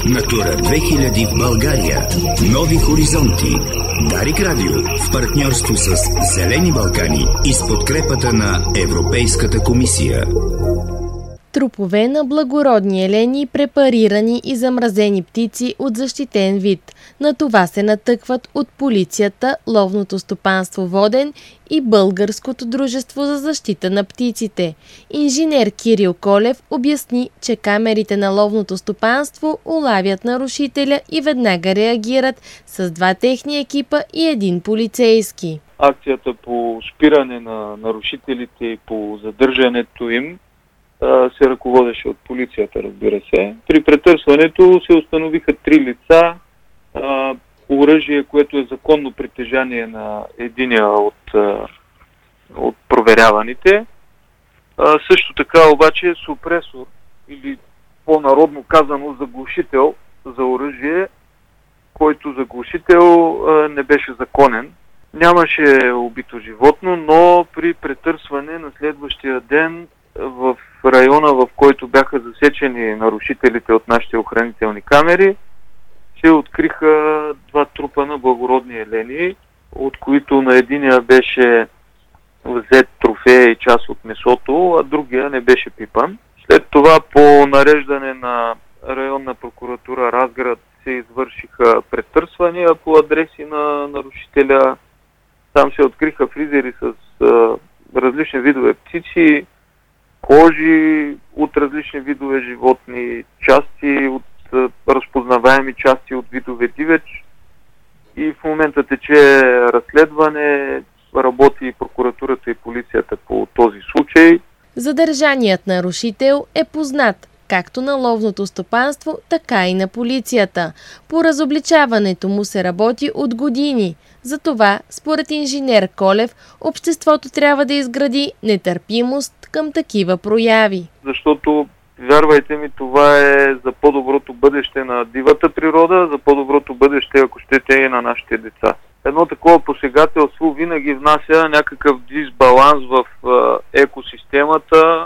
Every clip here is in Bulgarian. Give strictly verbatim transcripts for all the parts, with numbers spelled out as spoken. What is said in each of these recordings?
Натура две хиляди в България. Нови хоризонти. Дарик Радио в партньорство с Зелени Балкани и с подкрепата на Европейската комисия. Трупове на благородни елени, препарирани и замразени птици от защитен вид. На това се натъкват от полицията, ловното стопанство Воден и Българското дружество за защита на птиците. Инженер Кирил Колев обясни, че камерите на ловното стопанство улавят нарушителя и веднага реагират с два техни екипа и един полицейски. Акцията по спиране на нарушителите и по задържането им се ръководеше от полицията, разбира се. При претърсването се установиха три лица, а, оръжие, което е законно притежание на единия от, а, от проверяваните. А, също така обаче супресор или по-народно казано заглушител за оръжие, който заглушител а, не беше законен. Нямаше убито животно, но при претърсване на следващия ден в района, в който бяха засечени нарушителите от нашите охранителни камери, се откриха два трупа на благородни елени, от които на единия беше взет трофея и част от месото, а другия не беше пипан. След това по нареждане на районна прокуратура Разград се извършиха претърсвания по адреси на нарушителя. Там се откриха фризери с а, различни видове птици, кожи от различни видове животни, части от разпознаваеми части от видове дивеч. И в момента тече разследване, работи и прокуратурата и полицията по този случай. Задържаният нарушител е познат както на ловното стопанство, така и на полицията. По разобличаването му се работи от години. Затова, според инженер Колев, обществото трябва да изгради нетърпимост към такива прояви. Защото, вярвайте ми, това е за по-доброто бъдеще на дивата природа, за по-доброто бъдеще, ако щете, и на нашите деца. Едно такова посегателство винаги внася някакъв дисбаланс в екосистемата,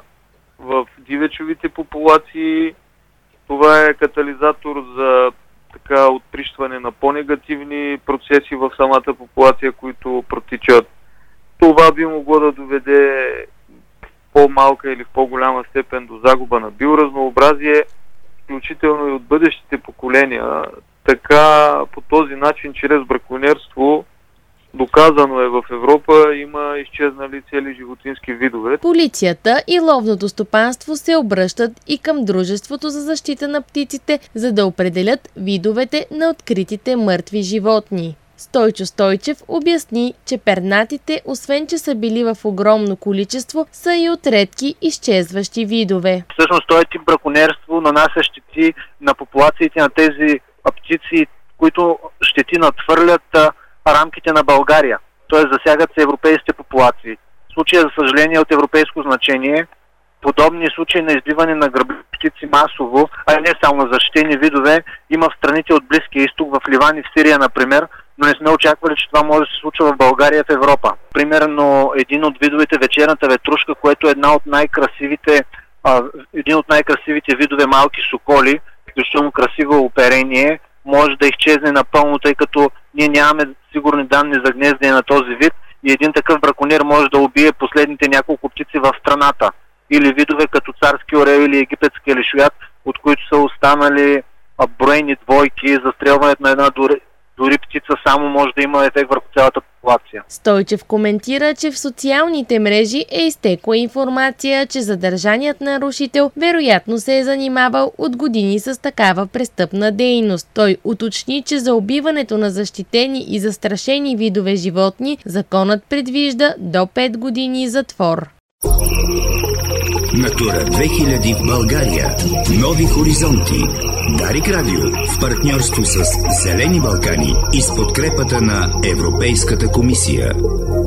в дивечовите популации. Това е катализатор за така отприщване на по-негативни процеси в самата популация, които протичат. Това би могло да доведе в по-малка или в по-голяма степен до загуба на биоразнообразие, включително и от бъдещите поколения. Така, по този начин, чрез браконьерство, доказано е, в Европа има изчезнали цели животински видове. Полицията и ловното стопанство се обръщат и към Дружеството за защита на птиците, за да определят видовете на откритите мъртви животни. Стойчо Стойчев обясни, че пернатите, освен че са били в огромно количество, са и от редки изчезващи видове. Всъщност този тип браконьерство нанася щети на популациите на тези птици, които щети надхвърлят рамките на България, т.е. засягат се европейските популации. Случая, за съжаление, от европейско значение. Подобни случаи на избиване на грабли птици масово, а не само на защитени видове, има в страните от Близкия изток, в Ливан и в Сирия, например, но не сме очаквали, че това може да се случва в България и в Европа. Примерно един от видовете вечерната ветрушка, което е една от най-красивите, а, един от най-красивите видове малки соколи, включително красиво оперение, може да изчезне напълно, тъй като ние нямаме сигурни данни за гнездене на този вид и един такъв браконьер може да убие последните няколко птици в страната. Или видове като царски орел или египетски елишоят, от които са останали броени двойки. Застрелването на една дори, дори птица само може да има ефект върху цялата популация. Стойчев коментира, че в социалните мрежи е изтекла информация, че задържаният нарушител вероятно се е занимавал от години с такава престъпна дейност. Той уточни, че за убиването на защитени и застрашени видове животни законът предвижда до пет години затвор. Натура две хиляди в България. Нови хоризонти. Дарик Радио в партньорство с Зелени Балкани и с подкрепата на Европейската комисия.